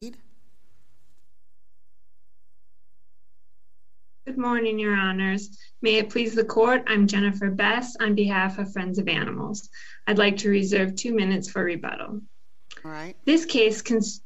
Good morning, Your Honors. May it please the Court, I'm Jennifer Best on behalf of Friends of Animals. I'd like to reserve 2 minutes for rebuttal. All right. This case concerns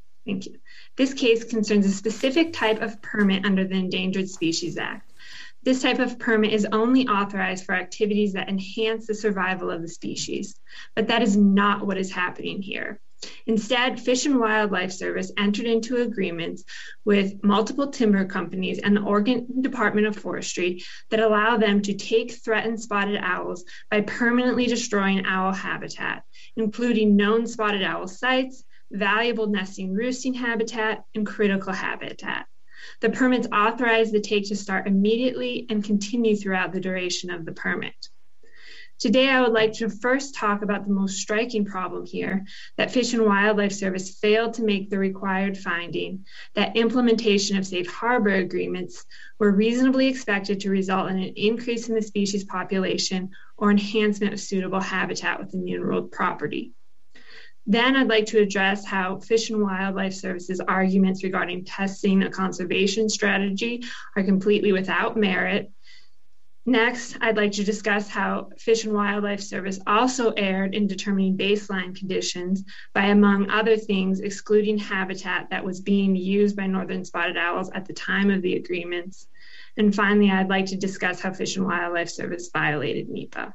a specific type of permit under the Endangered Species Act. This type of permit is only authorized for activities that enhance the survival of the species, but that is not what is happening here. Instead, Fish and Wildlife Service entered into agreements with multiple timber companies and the Oregon Department of Forestry that allow them to take threatened spotted owls by permanently destroying owl habitat, including known spotted owl sites, valuable nesting roosting habitat, and critical habitat. The permits authorize the take to start immediately and continue throughout the duration of the permit. Today, I would like to first talk about the most striking problem here, that Fish and Wildlife Service failed to make the required finding that implementation of safe harbor agreements were reasonably expected to result in an increase in the species population or enhancement of suitable habitat within the enrolled property. Then I'd like to address how Fish and Wildlife Service's arguments regarding testing a conservation strategy are completely without merit. Next, I'd like to discuss how Fish and Wildlife Service also erred in determining baseline conditions by, among other things, excluding habitat that was being used by northern spotted owls at the time of the agreements. And finally, I'd like to discuss how Fish and Wildlife Service violated NEPA.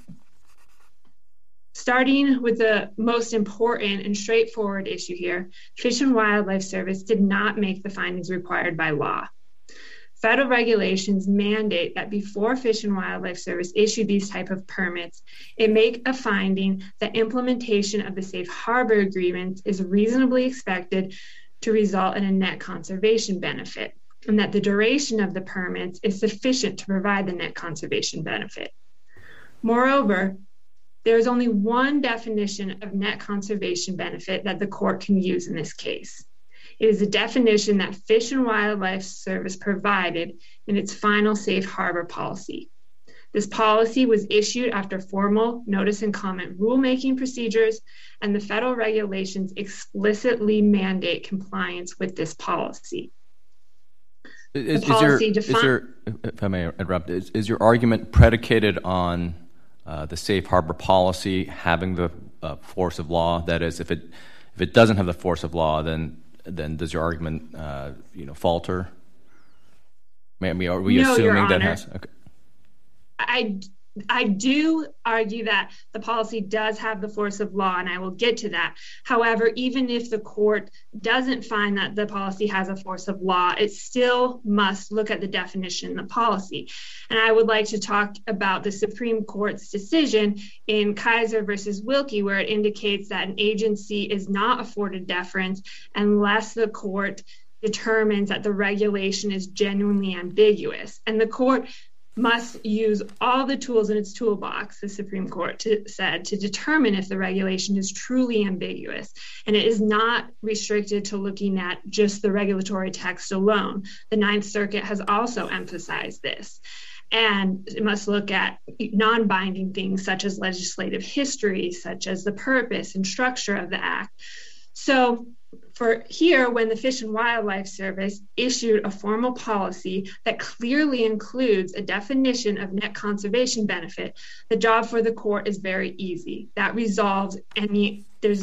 Starting with the most important and straightforward issue here, Fish and Wildlife Service did not make the findings required by law. Federal regulations mandate that before Fish and Wildlife Service issue these type of permits, it make a finding that implementation of the safe harbor agreement is reasonably expected to result in a net conservation benefit, and that the duration of the permits is sufficient to provide the net conservation benefit. Moreover, there is only one definition of net conservation benefit that the court can use in this case. It is a definition that Fish and Wildlife Service provided in its final safe harbor policy. This policy was issued after formal notice and comment rulemaking procedures, and the federal regulations explicitly mandate compliance with this policy. If I may interrupt, is your argument predicated on the safe harbor policy having the force of law? That is, if it doesn't have the force of law, then does your argument, falter? Are we no, assuming Your Honor. that has? Okay. I do argue that the policy does have the force of law, and I will get to that. However, even if the court doesn't find that the policy has a force of law, it still must look at the definition in the policy. And I would like to talk about the Supreme Court's decision in Kaiser versus Wilkie, where it indicates that an agency is not afforded deference unless the court determines that the regulation is genuinely ambiguous. And the court must use all the tools in its toolbox, the Supreme Court said, to determine if the regulation is truly ambiguous. And it is not restricted to looking at just the regulatory text alone. The Ninth Circuit has also emphasized this. And it must look at non-binding things such as legislative history, such as the purpose and structure of the act. So for here, when the Fish and Wildlife Service issued a formal policy that clearly includes a definition of net conservation benefit, the job for the court is very easy. That resolves any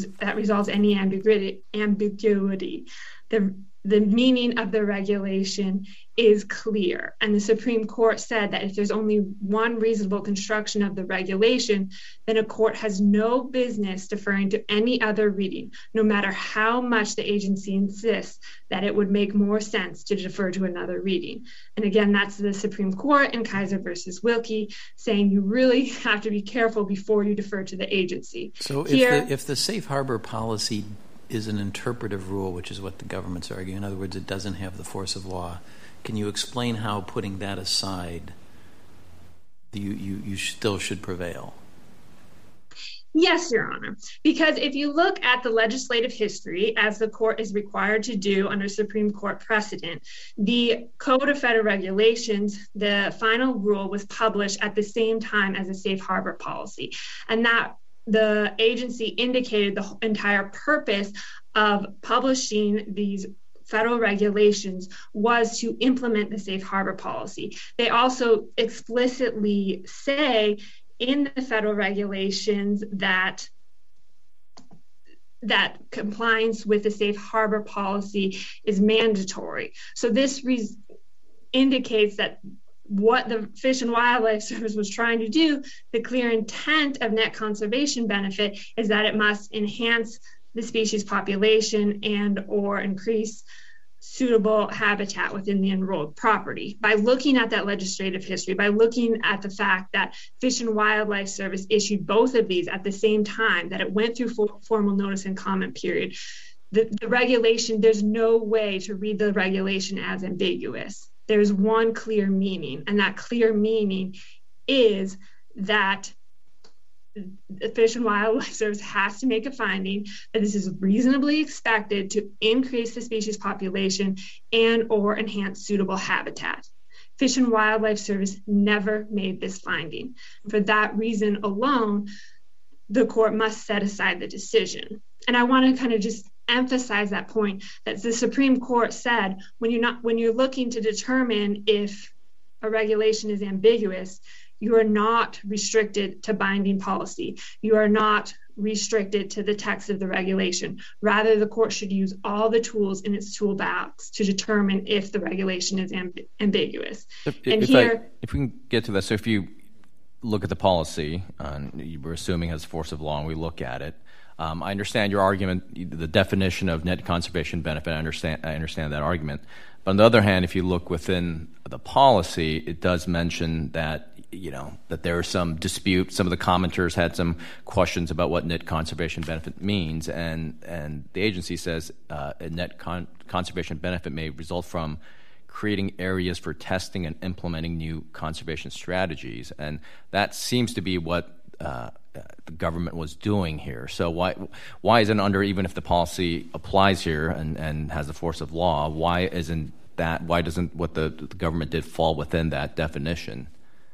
ambiguity. The meaning of the regulation is clear. And the Supreme Court said that if there's only one reasonable construction of the regulation, then a court has no business deferring to any other reading, no matter how much the agency insists that it would make more sense to defer to another reading. And again, that's the Supreme Court in Kaiser versus Wilkie saying you really have to be careful before you defer to the agency. So if the safe harbor policy is an interpretive rule, which is what the government's arguing, in other words, it doesn't have the force of law, can you explain how, putting that aside, you still should prevail? Yes, Your Honor, because if you look at the legislative history, as the court is required to do under Supreme Court precedent, the Code of Federal Regulations, the final rule was published at the same time as the safe harbor policy. And that the agency indicated the entire purpose of publishing these federal regulations was to implement the safe harbor policy. They also explicitly say in the federal regulations that compliance with the safe harbor policy is mandatory. So this indicates that what the Fish and Wildlife Service was trying to do, the clear intent of net conservation benefit, is that it must enhance the species population and or increase suitable habitat within the enrolled property. By looking at that legislative history, by looking at the fact that Fish and Wildlife Service issued both of these at the same time, that it went through formal notice and comment period, the regulation, there's no way to read the regulation as ambiguous. There's one clear meaning, and that clear meaning is that the Fish and Wildlife Service has to make a finding that this is reasonably expected to increase the species population and or enhance suitable habitat. Fish and Wildlife Service never made this finding. For that reason alone, the court must set aside the decision. And I want to kind of just emphasize that point, that the Supreme Court said when you're looking to determine if a regulation is ambiguous, you are not restricted to binding policy. You are not restricted to the text of the regulation. Rather, the court should use all the tools in its toolbox to determine if the regulation is ambiguous. If we can get to that, so if you look at the policy, you were assuming it has force of law, and we look at it, I understand your argument, the definition of net conservation benefit. I understand that argument. But on the other hand, if you look within the policy, it does mention that that there is some dispute. Some of the commenters had some questions about what net conservation benefit means, and the agency says a net conservation benefit may result from creating areas for testing and implementing new conservation strategies, and that seems to be what the government was doing here. So why isn't even if the policy applies here and has the force of law, why doesn't what the government did fall within that definition?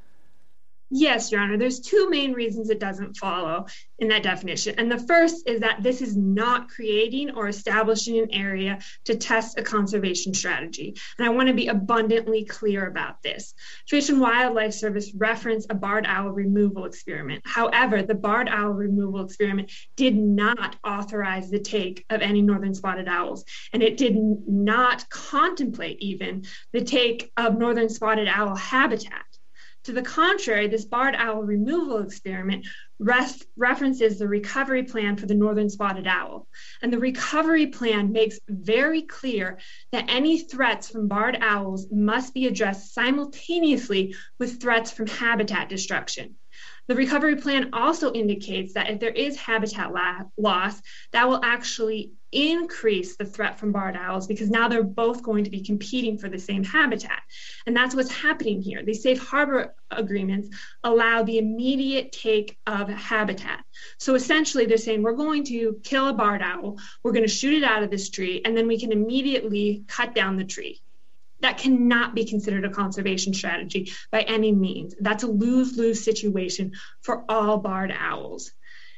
Yes, Your Honor. There's two main reasons it doesn't follow in that definition. And the first is that this is not creating or establishing an area to test a conservation strategy. And I want to be abundantly clear about this. Fish and Wildlife Service referenced a barred owl removal experiment. However, the barred owl removal experiment did not authorize the take of any northern spotted owls. And it did not contemplate even the take of northern spotted owl habitat. To the contrary, this barred owl removal experiment references the recovery plan for the northern spotted owl. And the recovery plan makes very clear that any threats from barred owls must be addressed simultaneously with threats from habitat destruction. The recovery plan also indicates that if there is habitat loss, that will actually increase the threat from barred owls, because now they're both going to be competing for the same habitat. And that's what's happening here. These safe harbor agreements allow the immediate take of habitat. So essentially they're saying we're going to kill a barred owl, we're going to shoot it out of this tree, and then we can immediately cut down the tree. That cannot be considered a conservation strategy by any means. That's a lose-lose situation for all barred owls.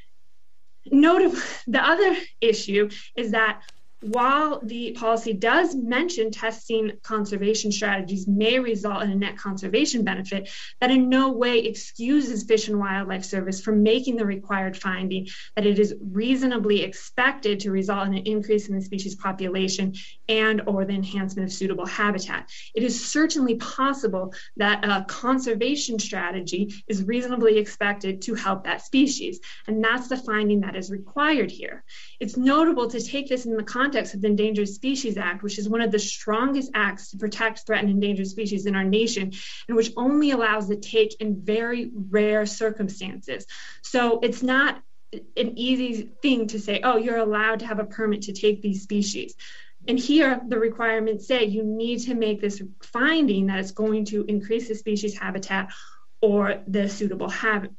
Notably, the other issue is that while the policy does mention testing conservation strategies may result in a net conservation benefit, that in no way excuses Fish and Wildlife Service from making the required finding that it is reasonably expected to result in an increase in the species population and or the enhancement of suitable habitat. It is certainly possible that a conservation strategy is reasonably expected to help that species, and that's the finding that is required here. It's notable to take this in the context of the Endangered Species Act, which is one of the strongest acts to protect threatened endangered species in our nation, and which only allows the take in very rare circumstances. So it's not an easy thing to say, oh, you're allowed to have a permit to take these species. And here, the requirements say you need to make this finding that it's going to increase the species habitat or the suitable habitat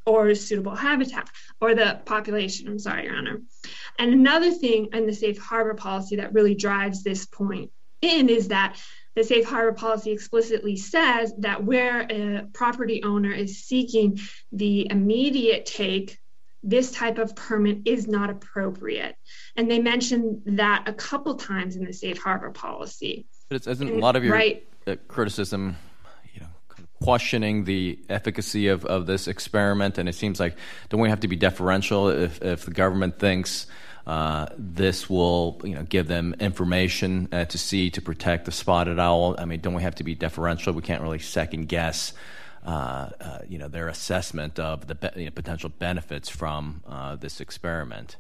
or the population. I'm sorry, Your Honor. And another thing in the safe harbor policy that really drives this point in is that the safe harbor policy explicitly says that where a property owner is seeking the immediate take this type of permit is not appropriate. And they mentioned that a couple times in the safe harbor policy. But isn't a lot of your criticism, questioning the efficacy of this experiment? And it seems like, don't we have to be deferential if the government thinks this will give them information to protect the spotted owl? I mean, don't we have to be deferential? We can't really second guess their assessment of the potential benefits from this experiment.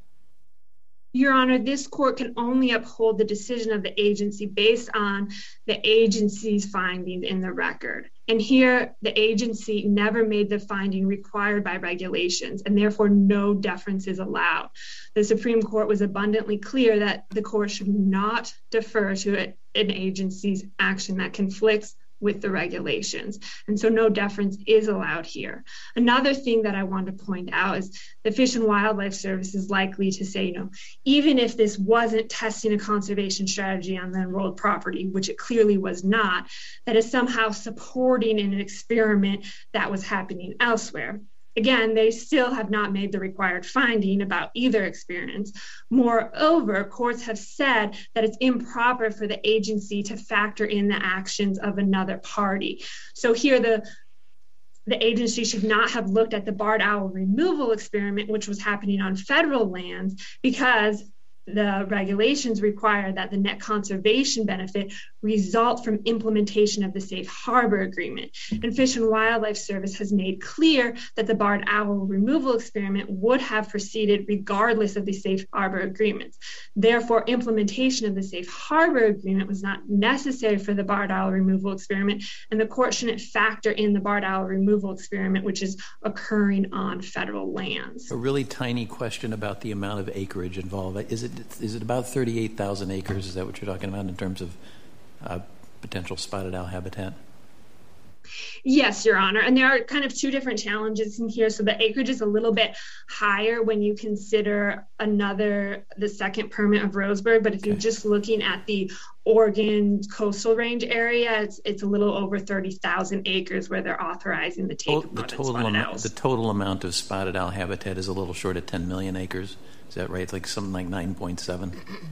Your Honor, this court can only uphold the decision of the agency based on the agency's findings in the record. And here, the agency never made the finding required by regulations, and therefore no deference is allowed. The Supreme Court was abundantly clear that the court should not defer to an agency's action that conflicts with the regulations. And so no deference is allowed here. Another thing that I want to point out is the Fish and Wildlife Service is likely to say, even if this wasn't testing a conservation strategy on the enrolled property, which it clearly was not, that is somehow supporting an experiment that was happening elsewhere. Again, they still have not made the required finding about either experience. Moreover, courts have said that it's improper for the agency to factor in the actions of another party. So here, the agency should not have looked at the barred owl removal experiment, which was happening on federal lands, because the regulations require that the net conservation benefit result from implementation of the Safe Harbor Agreement. And Fish and Wildlife Service has made clear that the barred owl removal experiment would have proceeded regardless of the Safe Harbor Agreements. Therefore, implementation of the Safe Harbor Agreement was not necessary for the barred owl removal experiment, and the court shouldn't factor in the barred owl removal experiment, which is occurring on federal lands. A really tiny question about the amount of acreage involved. Is it about 38,000 acres? Is that what you're talking about in terms of potential spotted owl habitat? Yes, Your Honor. And there are kind of two different challenges in here. So the acreage is a little bit higher when you consider the second permit of Roseburg. But if you're just looking at the Oregon coastal range area, it's a little over 30,000 acres where they're authorizing the take of spotted owls. The total amount of spotted owl habitat is a little short of 10 million acres. Is that right? It's like something like 9.7?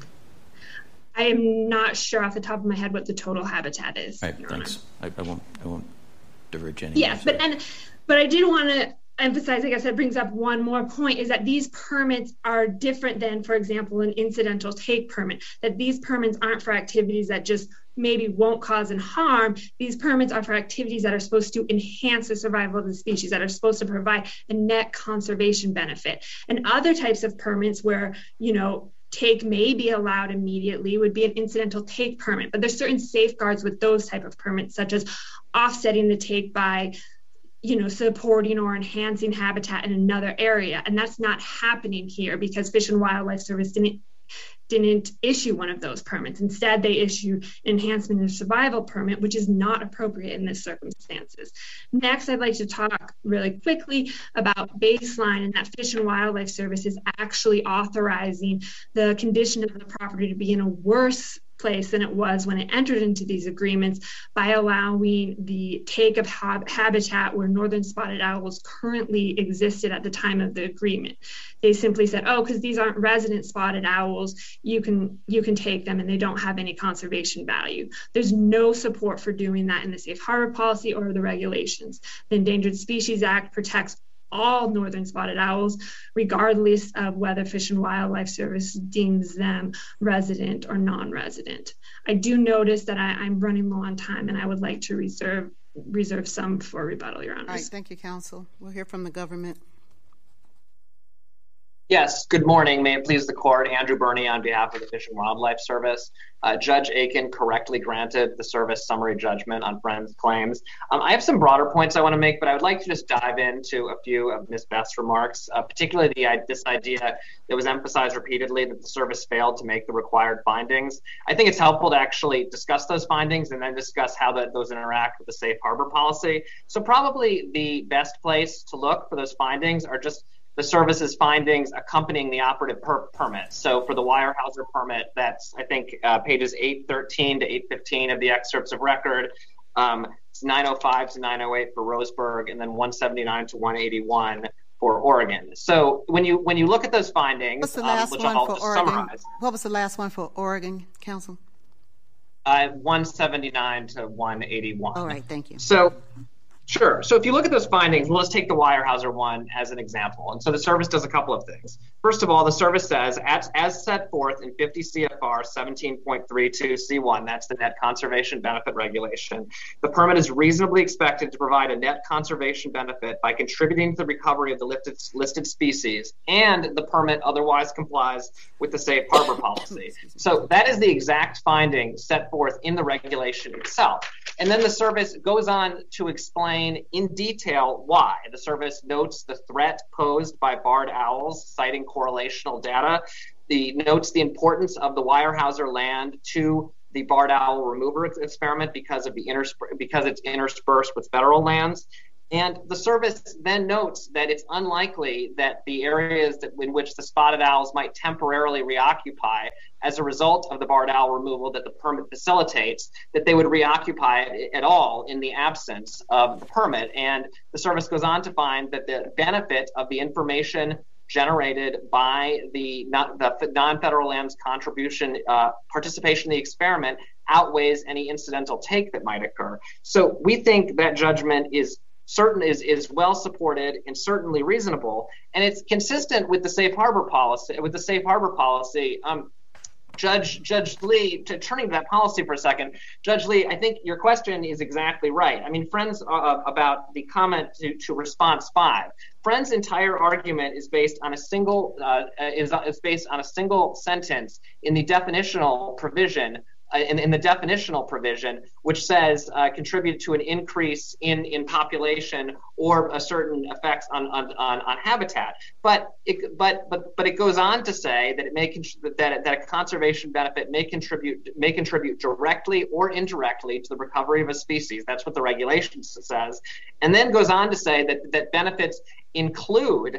I am not sure off the top of my head what the total habitat is. All right, thanks. I won't diverge anymore. Yes, but I did want to emphasize, I guess that brings up one more point, is that these permits are different than, for example, an incidental take permit, that these permits aren't for activities that just maybe won't cause any harm. These permits are for activities that are supposed to enhance the survival of the species, that are supposed to provide a net conservation benefit. And other types of permits where, take may be allowed immediately would be an incidental take permit. But there's certain safeguards with those type of permits, such as offsetting the take by supporting or enhancing habitat in another area. And that's not happening here because Fish and Wildlife Service didn't issue one of those permits. Instead, they issued enhancement and survival permit, which is not appropriate in this circumstances. Next, I'd like to talk really quickly about baseline, and that Fish and Wildlife Service is actually authorizing the condition of the property to be in a worse place than it was when it entered into these agreements by allowing the take of habitat where northern spotted owls currently existed at the time of the agreement. They simply said, because these aren't resident spotted owls, you can take them and they don't have any conservation value. There's no support for doing that in the Safe Harbor policy or the regulations. The Endangered Species Act protects all northern spotted owls, regardless of whether Fish and Wildlife Service deems them resident or non-resident. I do notice that I'm running low on time, and I would like to reserve some for rebuttal, Your Honors. All right, thank you, counsel. We'll hear from the government. Yes, good morning. May it please the court. Andrew Birney on behalf of the Fish and Wildlife Service. Judge Aiken correctly granted the service summary judgment on Friends' claims. I have some broader points I want to make, but I would like to just dive into a few of Ms. Best's remarks, particularly this idea that was emphasized repeatedly that the service failed to make the required findings. I think it's helpful to actually discuss those findings and then discuss how those interact with the Safe Harbor policy. So probably the best place to look for those findings are just the service's findings accompanying the operative permit. So for the Weyerhaeuser permit, that's, I think, pages 813 to 815 of the excerpts of record. It's 905 to 908 for Roseburg, and then 179 to 181 for Oregon. So when you look at those findings, what's the last which one I'll for just Oregon? summarize. What was the last one for Oregon, Counsel? 179 to 181. All right, thank you. So, sure. So if you look at those findings, well, let's take the Weyerhaeuser one as an example. And so the service does a couple of things. First of all, the service says, as set forth in 50 CFR 17.32C1, that's the net conservation benefit regulation, the permit is reasonably expected to provide a net conservation benefit by contributing to the recovery of the listed species, and the permit otherwise complies with the safe harbor policy. So that is the exact finding set forth in the regulation itself. And then the service goes on to explain in detail why. The service notes the threat posed by barred owls, citing correlational data. Notes the importance of the Weyerhaeuser land to the barred owl remover experiment because it's interspersed with federal lands. And the service then notes that it's unlikely that the areas in which the spotted owls might temporarily reoccupy as a result of the barred owl removal that the permit facilitates, that they would reoccupy it at all in the absence of the permit. And the service goes on to find that the benefit of the information generated by the non-federal lands contribution participation in the experiment outweighs any incidental take that might occur. So we think that judgment is well supported and certainly reasonable, and it's consistent with the safe harbor policy. Judge Lee, turning to that policy for a second, Judge Lee, I think your question is exactly right. I mean, Friends about the comment to response 5. Friends' entire argument is based on a single sentence in the definitional provision. In the definitional provision, which says contribute to an increase in population or a certain effects on habitat, but it goes on to say that that a conservation benefit may contribute directly or indirectly to the recovery of a species. That's what the regulation says, and then goes on to say that benefits include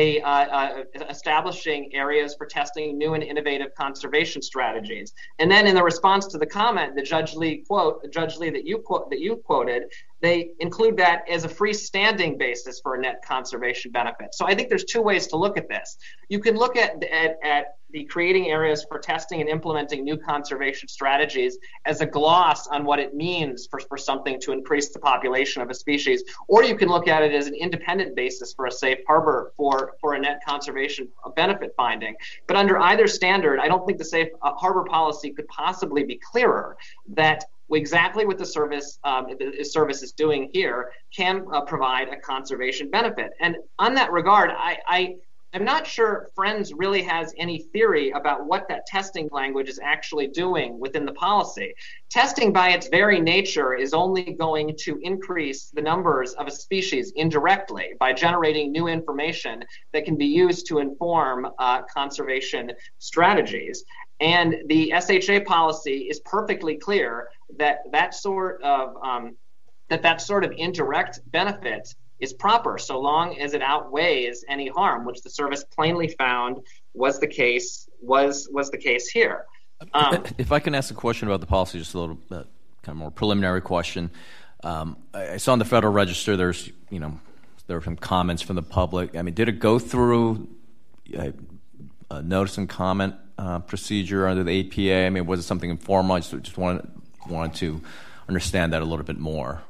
establishing areas for testing new and innovative conservation strategies. And then in the response to the comment that Judge Lee that you quoted, they include that as a freestanding basis for a net conservation benefit. So I think there's two ways to look at this. You can look at the creating areas for testing and implementing new conservation strategies as a gloss on what it means for something to increase the population of a species, or you can look at it as an independent basis for a safe harbor for a net conservation benefit finding. But under either standard, I don't think the safe harbor policy could possibly be clearer that exactly what the service is doing here can provide a conservation benefit. And on that regard, I'm not sure Friends really has any theory about what that testing language is actually doing within the policy. Testing by its very nature is only going to increase the numbers of a species indirectly by generating new information that can be used to inform conservation strategies. And the SHA policy is perfectly clear that sort of indirect benefit is proper so long as it outweighs any harm, which the service plainly found was the case here. If I can ask a question about the policy, just a little kind of more preliminary question. I saw in the Federal Register there were some comments from the public. I mean, did it go through a notice and comment procedure under the APA? I mean, was it something informal? I just wanted to understand that a little bit more.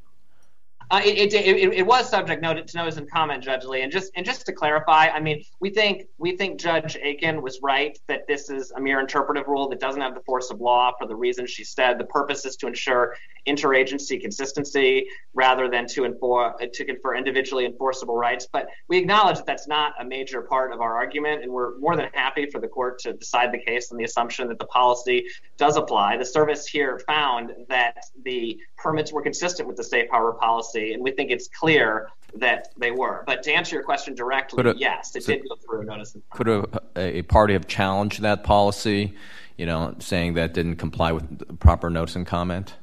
It was subject to notice and comment, Judge Lee, and just to clarify, I mean, we think Judge Aiken was right that this is a mere interpretive rule that doesn't have the force of law for the reasons she said. The purpose is to ensure interagency consistency rather than to confer individually enforceable rights. But we acknowledge that that's not a major part of our argument, and we're more than happy for the court to decide the case on the assumption that the policy does apply. The service here found that the permits were consistent with the safe harbor policy, and we think it's clear that they were. But to answer your question directly, yes, it did go through notice. Could a party have challenged that policy, saying that didn't comply with proper notice and comment?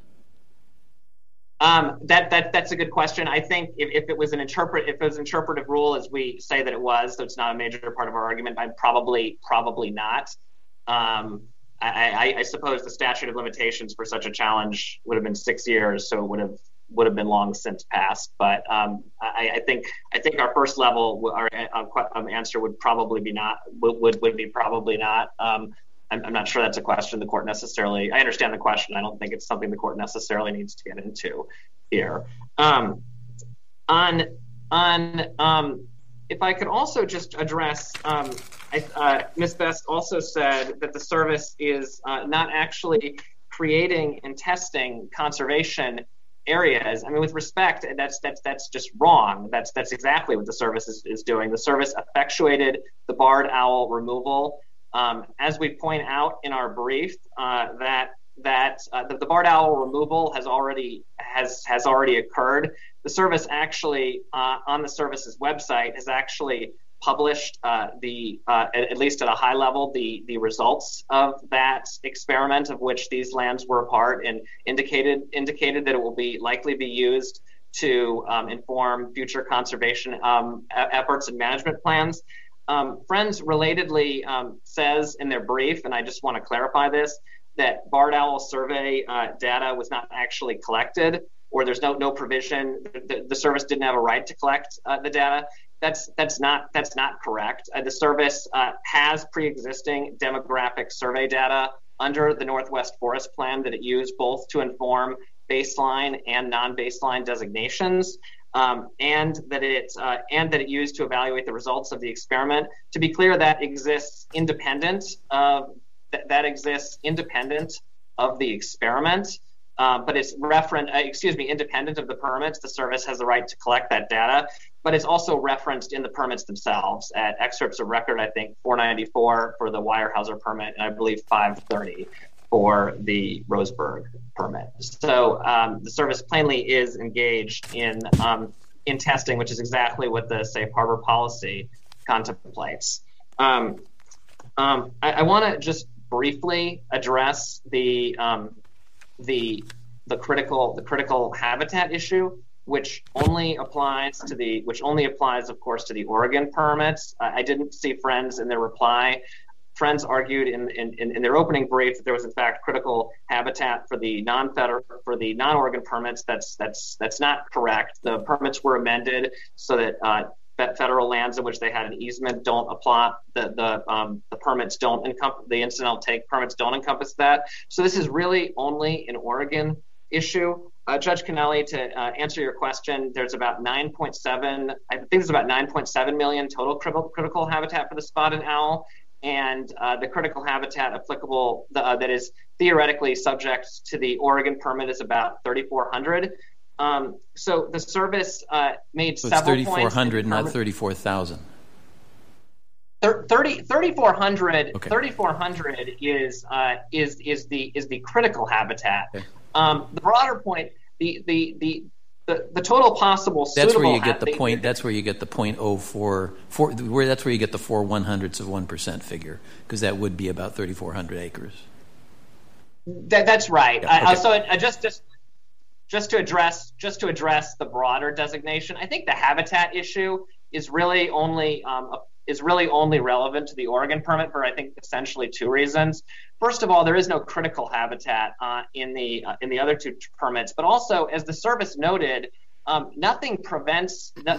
That's a good question. I think if it was an interpretive rule, as we say that it was, so it's not a major part of our argument, I'd probably not. I suppose the statute of limitations for such a challenge would have been 6 years, so it would have long since passed. But I think our first level, our answer would probably be not. Would be probably not. I'm not sure that's a question the court necessarily. I understand the question. I don't think it's something the court necessarily needs to get into here. If I could also just address, Ms. Best also said that the service is not actually creating and testing conservation areas. I mean, with respect, that's just wrong. That's exactly what the service is doing. The service effectuated the barred owl removal. As we point out in our brief, that the barred owl removal has already occurred. The service actually, on the service's website, has actually published at least at a high level, the results of that experiment of which these lands were a part, and indicated that it will likely be used to inform future conservation efforts and management plans. Friends relatedly says in their brief, and I just want to clarify this, that barred owl survey data was not actually collected, or there's no provision. The service didn't have a right to collect the data. That's not correct. The service has pre-existing demographic survey data under the Northwest Forest Plan that it used both to inform baseline and non-baseline designations, and that it used to evaluate the results of the experiment. To be clear, that exists independent of the experiment. But it's independent of the permits. The service has the right to collect that data, but it's also referenced in the permits themselves at excerpts of record, I think 494 for the Weyerhaeuser permit, and I believe 530 for the Roseburg permit. So the service plainly is engaged in testing, which is exactly what the safe harbor policy contemplates. I want to just briefly address the critical habitat issue, which only applies, of course, to the Oregon permits. I didn't see Friends in their reply. Friends argued in their opening brief that there was in fact critical habitat for the non-Oregon permits. That's not correct. The permits were amended so that federal lands in which they had an easement don't apply. The permits don't encompass, the incidental take permits don't encompass that. So this is really only an Oregon issue. Judge Cannelli, to answer your question, there's about 9.7 million total critical habitat for the spotted owl, and the critical habitat applicable that is theoretically subject to the Oregon permit is about 3,400. So the service made several points. 3,400, not 34,000. 3,400. Okay. 3,400 is the critical habitat. Okay. The broader point, the total possible suitable. That's where you get the point. That's where you get the 0.04. That's where you get the 4/100ths of 1% figure, because that would be about 3,400 acres. That's right. Yeah, okay. So just to address the broader designation, I think the habitat issue is really only relevant to the Oregon permit for, I think, essentially two reasons. First of all, there is no critical habitat in the other two permits, but also, as the service noted, nothing prevents the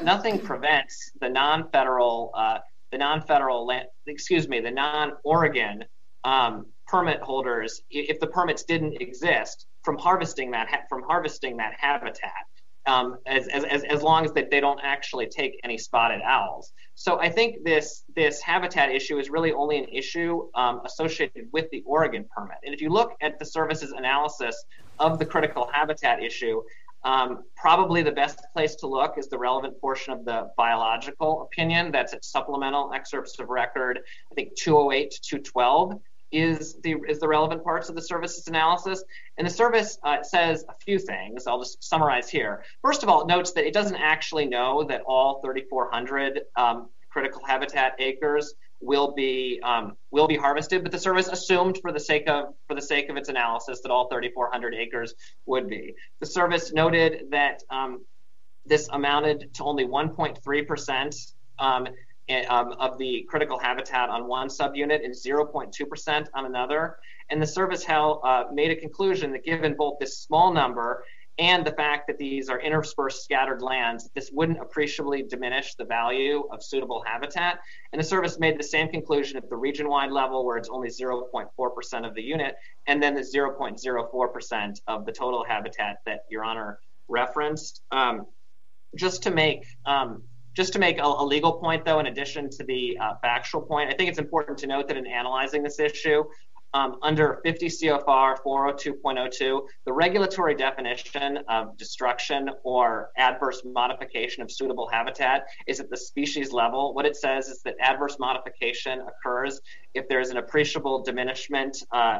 non-Oregon permit holders, if the permits didn't exist, from harvesting that habitat, as long as they don't actually take any spotted owls. So I think this habitat issue is really only an issue associated with the Oregon permit. And if you look at the service's analysis of the critical habitat issue, probably the best place to look is the relevant portion of the biological opinion. That's at supplemental excerpts of record, I think 208 to 212. Is the relevant parts of the service's analysis. And the service says a few things. I'll just summarize here. First of all, it notes that it doesn't actually know that all 3,400 critical habitat acres will be harvested, but the service assumed for the sake of its analysis that all 3,400 acres would be. The service noted that this amounted to only 1.3% of the critical habitat on one subunit and 0.2% on another. And the service made a conclusion that given both this small number and the fact that these are interspersed scattered lands, this wouldn't appreciably diminish the value of suitable habitat. And the service made the same conclusion at the region-wide level, where it's only 0.4% of the unit, and then the 0.04% of the total habitat that Your Honor referenced. Just to make a legal point, though, in addition to the factual point, I think it's important to note that in analyzing this issue, under 50 CFR 402.02, the regulatory definition of destruction or adverse modification of suitable habitat is at the species level. What it says is that adverse modification occurs if there is an appreciable diminishment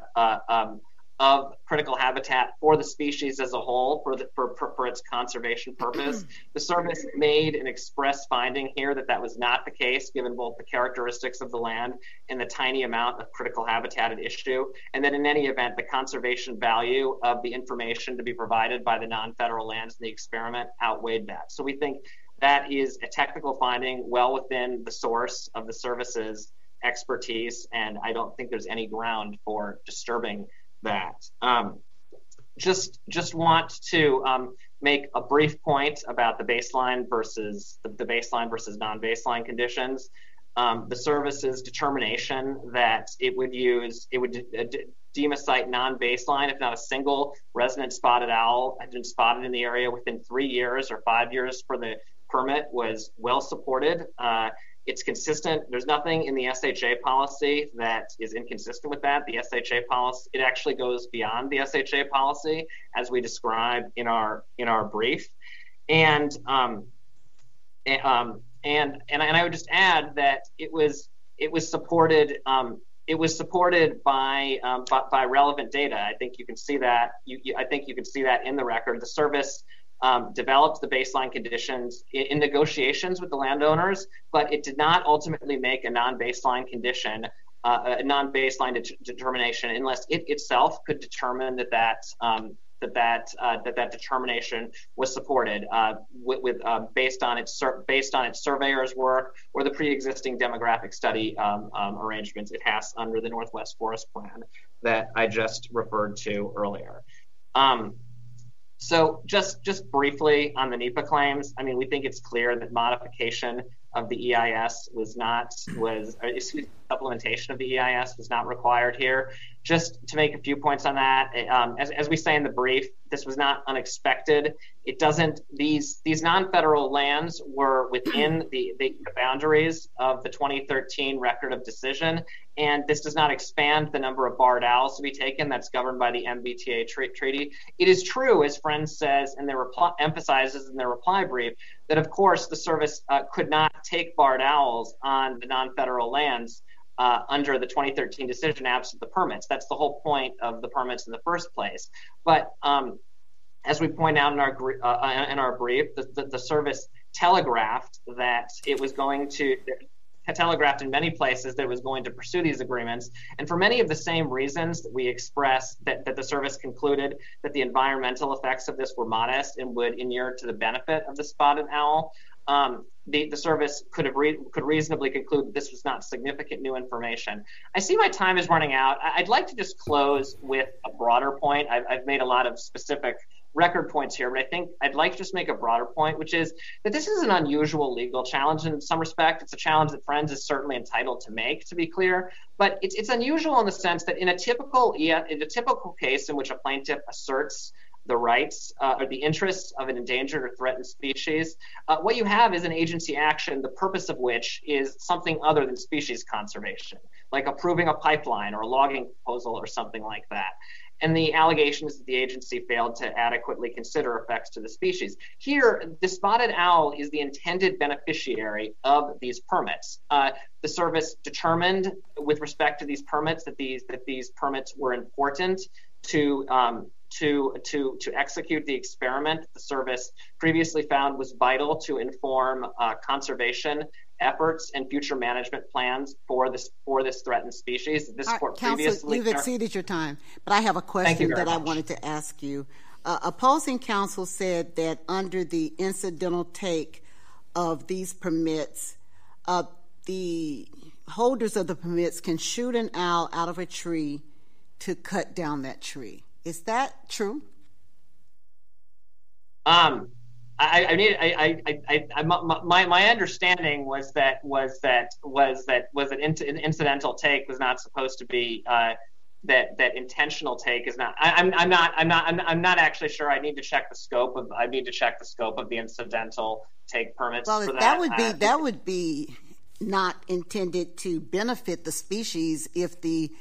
of critical habitat for the species as a whole, for its conservation purpose. The service made an express finding here that that was not the case, given both the characteristics of the land and the tiny amount of critical habitat at issue, and that in any event, the conservation value of the information to be provided by the non-federal lands in the experiment outweighed that. So we think that is a technical finding well within the source of the service's expertise, and I don't think there's any ground for disturbing that. Just want to make a brief point about the baseline versus non-baseline conditions. The service's determination that it would deem a site non-baseline if not a single resident spotted owl had been spotted in the area within 3 years or 5 years for the permit was well supported. It's consistent. There's nothing in the SHA policy that is inconsistent with that. The SHA policy, it actually goes beyond the SHA policy, as we describe in our brief. And I would just add that it was supported. It was supported by relevant data. I think you can see that. I think you can see that in the record. The service developed the baseline conditions in negotiations with the landowners, but it did not ultimately make a non-baseline condition, a non-baseline determination, unless it itself could determine that determination was supported based on its surveyor's work or the pre-existing demographic study arrangements it has under the Northwest Forest Plan that I just referred to earlier. So just briefly on the NEPA claims, I mean, we think it's clear that modification of the EIS supplementation of the EIS was not required here. Just to make a few points on that, as we say in the brief, this was not unexpected. It doesn't, these non-federal lands were within the boundaries of the 2013 record of decision, and this does not expand the number of barred owls to be taken. That's governed by the MBTA treaty. It is true, as Friends says in their emphasizes in their reply brief, that of course the service could not take barred owls on the non-federal lands under the 2013 decision absent the permits. That's the whole point of the permits in the first place. But as we point out in our brief, the service telegraphed that it was going to telegraphed in many places that it was going to pursue these agreements, and for many of the same reasons that we expressed, that the service concluded that the environmental effects of this were modest and would inure to the benefit of the spotted owl. The service could reasonably conclude that this was not significant new information. I see my time is running out. I'd like to just close with a broader point. I've made a lot of specific record points here, but I think I'd like to just make a broader point, which is that this is an unusual legal challenge in some respect. It's a challenge that Friends is certainly entitled to make, to be clear, but it's unusual in the sense that in a typical case in which a plaintiff asserts the rights or the interests of an endangered or threatened species, what you have is an agency action, the purpose of which is something other than species conservation, like approving a pipeline or a logging proposal or something like that. And the allegation is that the agency failed to adequately consider effects to the species. Here, the spotted owl is the intended beneficiary of these permits. The service determined with respect to these permits that these permits were important to execute the experiment. The service previously found was vital to inform conservation efforts and future management plans for this threatened species. This court Counsel, you've exceeded your time, but I have a question that I wanted to ask you. Opposing counsel said that under the incidental take of these permits, the holders of the permits can shoot an owl out of a tree to cut down that tree. Is that true? My understanding was that an incidental take was not supposed to be that intentional take is not. I'm not actually sure. I need to check the scope of the incidental take permits. Well, for that would be not intended to benefit the species if the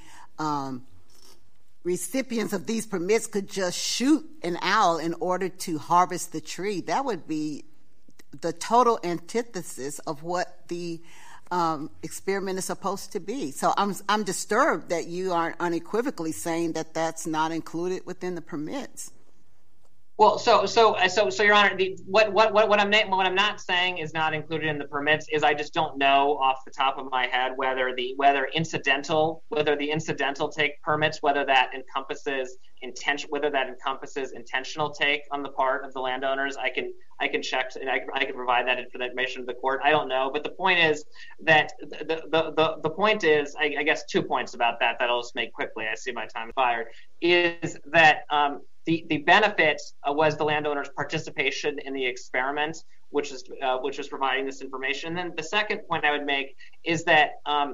recipients of these permits could just shoot an owl in order to harvest the tree. That would be the total antithesis of what the experiment is supposed to be. So I'm disturbed that you aren't unequivocally saying that that's not included within the permits. Well, so Your Honor, what I'm not saying is not included in the permits is I just don't know off the top of my head whether the incidental take permits, whether that encompasses intentional take on the part of the landowners. I can check and I can provide that information to the court. I don't know, but the point is that the point is, I guess 2 points about that I'll just make quickly. I see my time expired. Is that the benefit was the landowner's participation in the experiment, which was providing this information. And then the second point I would make is that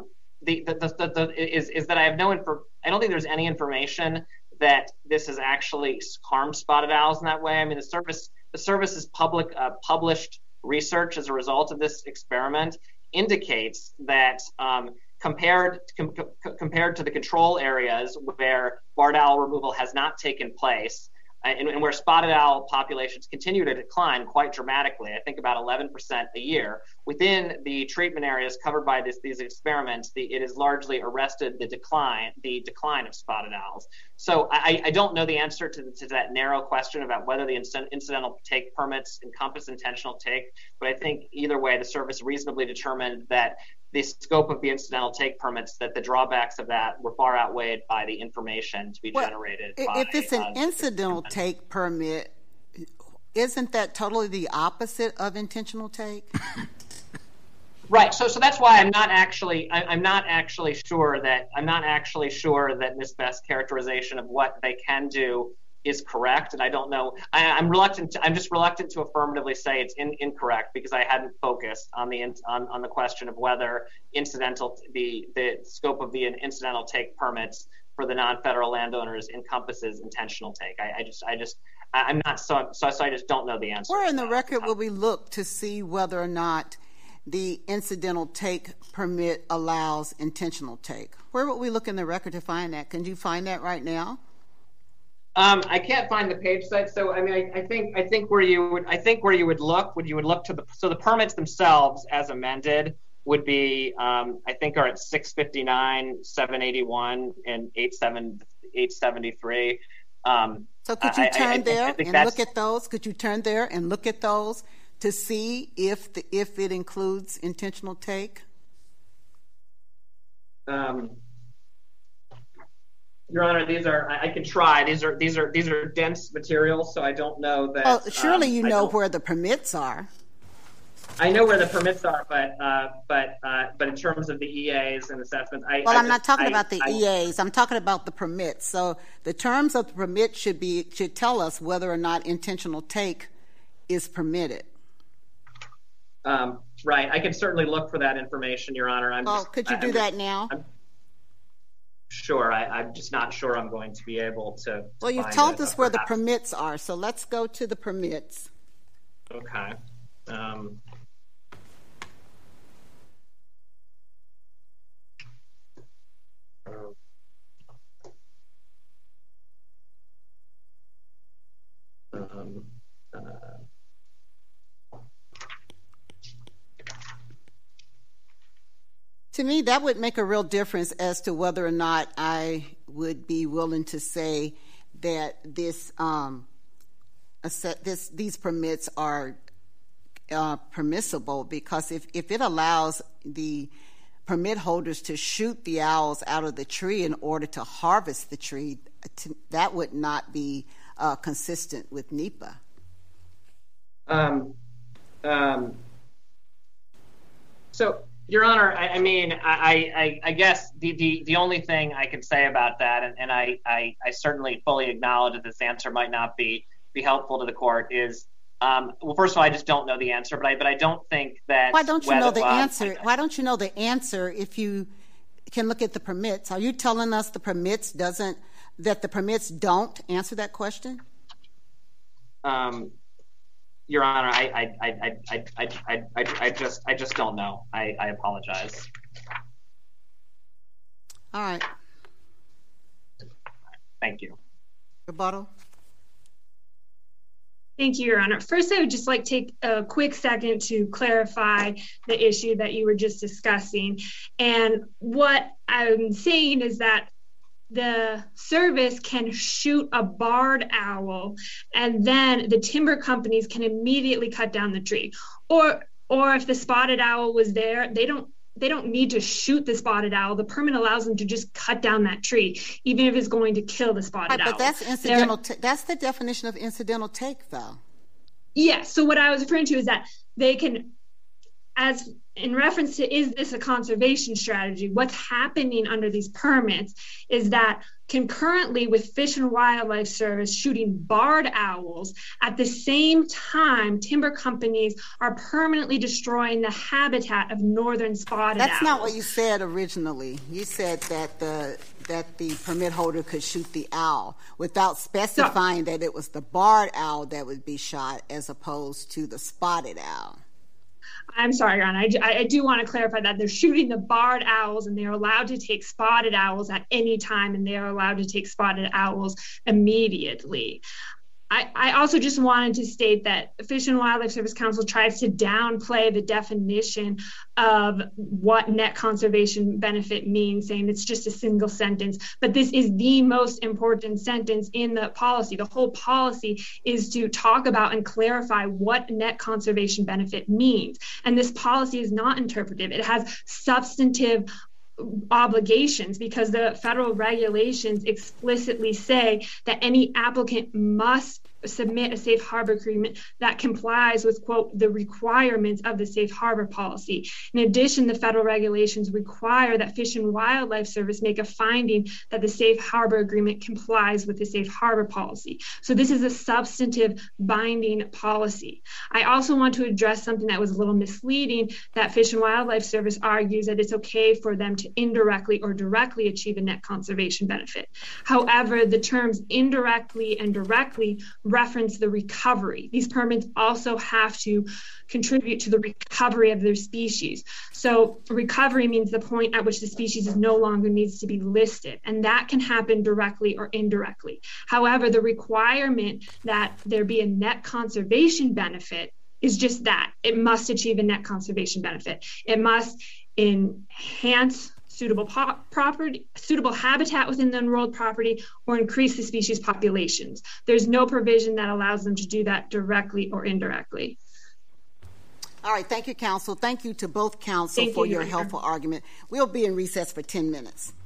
that I have I don't think there's any information that this has actually harmed spotted owls in that way. I mean, the service's published research as a result of this experiment indicates that compared to the control areas where barred owl removal has not taken place, and where spotted owl populations continue to decline quite dramatically, I think about 11% a year, within the treatment areas covered by these experiments, it has largely arrested the decline of spotted owls. So I don't know the answer to that narrow question about whether the incidental take permits encompass intentional take, but I think either way, the service reasonably determined that the scope of the incidental take permits, that the drawbacks of that were far outweighed by the information to be generated. If it's an incidental take permit, isn't that totally the opposite of intentional take? Right. So that's why I'm not actually sure that Ms. Best's characterization of what they can do is correct, and I don't know. I'm just reluctant to affirmatively say it's incorrect because I hadn't focused on the question of whether the scope of the incidental take permits for the non-federal landowners encompasses intentional take. I just don't know the answer. Where in the record will we look to see whether or not the incidental take permit allows intentional take? Where would we look in the record to find that? Can you find that right now? I can't find the page site, so I mean, I think where you would look to the permits themselves as amended would be I think are at 659, 781, and 873. So could you turn there and look at those? Could you turn there and look at those to see if it includes intentional take? Your Honor, I can try. These are dense materials, so I don't know that. Well, surely you know where the permits are. I know where the permits are, but in terms of the EAs and assessments, I'm not talking about the EAs. I'm talking about the permits. So the terms of the permit should tell us whether or not intentional take is permitted. Right. I can certainly look for that information, Your Honor. Could you do that now? Sure. I'm just not sure I'm going to be able to. Well, you've told us where the permits are, so let's go to the permits. Okay. To me, that would make a real difference as to whether or not I would be willing to say that these permits are permissible, because if it allows the permit holders to shoot the owls out of the tree in order to harvest the tree, that would not be consistent with NEPA. So, Your Honor, I guess the only thing I can say about that, and I certainly fully acknowledge that this answer might not be helpful to the court, is Well, first of all, I just don't know the answer, but I don't think that. Why don't you know the answer? Why don't you know the answer if you can look at the permits? Are you telling us the permits don't answer that question? Your Honor, I just don't know. I apologize. All right. Thank you. Rebuttal. Thank you, Your Honor. First, I would just like to take a quick second to clarify the issue that you were just discussing. And what I'm saying is that the service can shoot a barred owl, and then the timber companies can immediately cut down the tree. Or if the spotted owl was there, they don't need to shoot the spotted owl. The permit allows them to just cut down that tree, even if it's going to kill the spotted owl. But that's incidental. That's the definition of incidental take, though. Yes. So what I was referring to is that they can, as in reference to, is this a conservation strategy? What's happening under these permits is that concurrently with Fish and Wildlife Service shooting barred owls, at the same time, timber companies are permanently destroying the habitat of northern spotted owls. That's not what you said originally. You said that the permit holder could shoot the owl without specifying that it was the barred owl that would be shot as opposed to the spotted owl. I'm sorry, Your Honor. I do want to clarify that they're shooting the barred owls, and they're allowed to take spotted owls at any time, and they are allowed to take spotted owls immediately. I also just wanted to state that Fish and Wildlife Service Council tries to downplay the definition of what net conservation benefit means, saying it's just a single sentence. But this is the most important sentence in the policy. The whole policy is to talk about and clarify what net conservation benefit means. And this policy is not interpretive. It has substantive obligations because the federal regulations explicitly say that any applicant must submit a safe harbor agreement that complies with, quote, the requirements of the safe harbor policy. In addition, the federal regulations require that Fish and Wildlife Service make a finding that the safe harbor agreement complies with the safe harbor policy. So this is a substantive binding policy. I also want to address something that was a little misleading, that Fish and Wildlife Service argues that it's okay for them to indirectly or directly achieve a net conservation benefit. However, the terms indirectly and directly reference the recovery. These permits also have to contribute to the recovery of their species. So recovery means the point at which the species is no longer needs to be listed, and that can happen directly or indirectly. However, the requirement that there be a net conservation benefit is just that. It must achieve a net conservation benefit. It must enhance suitable habitat within the enrolled property or increase the species populations. There's no provision that allows them to do that directly or indirectly. All right. Thank you, counsel. Thank you to both counsel for your helpful argument. We'll be in recess for 10 minutes.